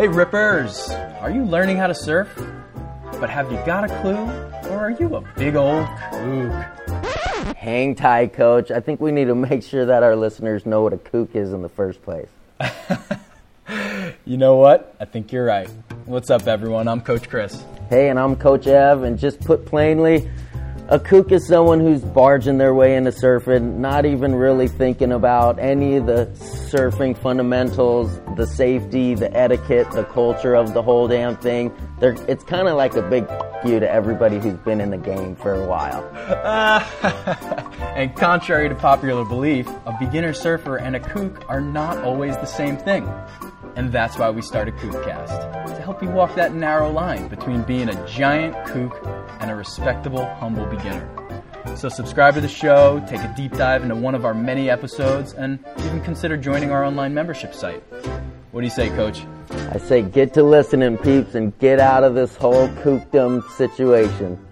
Hey Rippers, are you learning how to surf? But have you got a clue? Or are you a big old kook? Hang tight, Coach. I think we need to make sure that our listeners know what a kook is in the first place. You know what? I think you're right. What's up, everyone? I'm Coach Chris. Hey, and I'm Coach Ev, and just put plainly, a kook is someone who's barging their way into surfing, not even really thinking about any of the surfing fundamentals, the safety, the etiquette, the culture of the whole damn thing. It's kind of like a big you to everybody who's been in the game for a while. And contrary to popular belief, a beginner surfer and a kook are not always the same thing. And that's why we started Kookcast, to help you walk that narrow line between being a giant kook and a respectable, humble beginner. So subscribe to the show, take a deep dive into one of our many episodes, and even consider joining our online membership site. What do you say, Coach? I say get to listening, peeps, and get out of this whole kookdom situation.